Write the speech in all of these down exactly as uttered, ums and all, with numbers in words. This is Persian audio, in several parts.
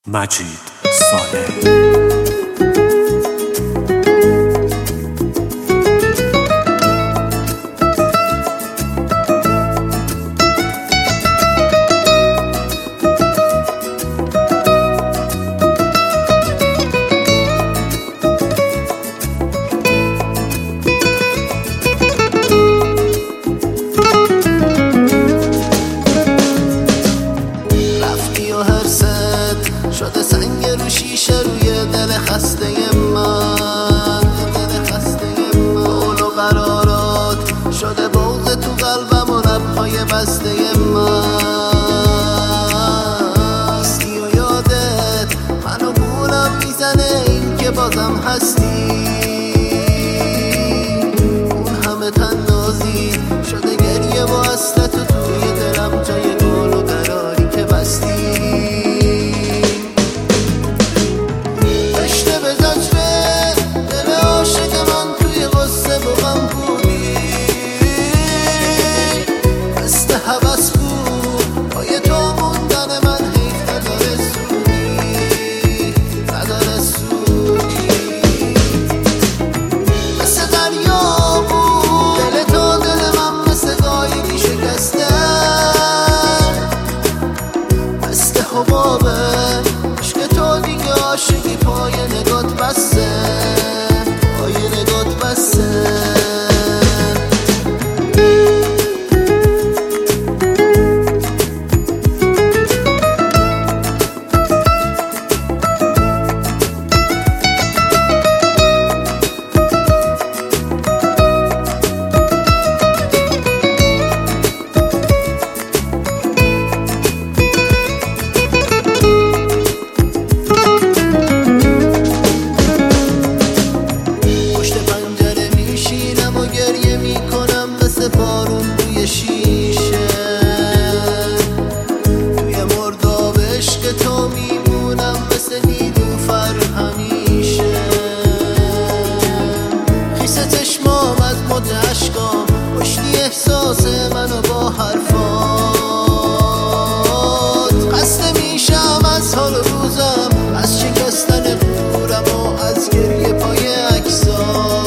مجید صالح. شده سنگ رو شیشه روی دل خسته من، دل خسته من قول و قرارات شده بغض تو قلبم و لبهای بسته من. نیستی و یادت منو گولم میزنه، این که بازم هستی. اون همه تنازی شده گریه و حسرت و توی دلم جای گل و قراری که بستی. حوث بود پای تو موندن من، حیف نداره سودی، نداره سودی. مثل دریا بود دل تو، دل من مثل قایقی شکسته، مثل حبابه عشق تو دیگه عاشقی پای نگات بسته، پای نگات بسته. بارون روی شیشه، توی مرداب عشق تو میمونم مثل نیلوفر همیشه. خیس چشمام از موج اشکام کشتی احساس منو با حرفات. خسته میشم از حال روزم، از شکستن غرورم و از گریه پای عکسات.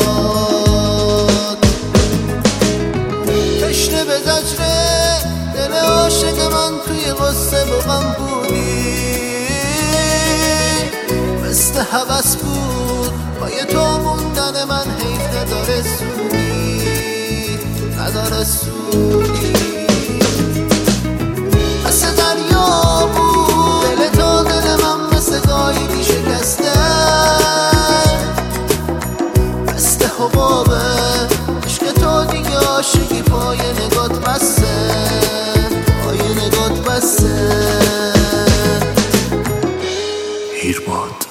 تشنه به زجره دل عاشق من توی غصه و غم بودی، مثل حوث بود پای تو موندن من، حیف نداره سودی، نداره سودی. مثل دریا بود دل تو، دل من مثل قایقی شکسته، مثل حبابه عشق تو دیگه عاشقی پای نگات بسته، پای نگات بسته. هیرباد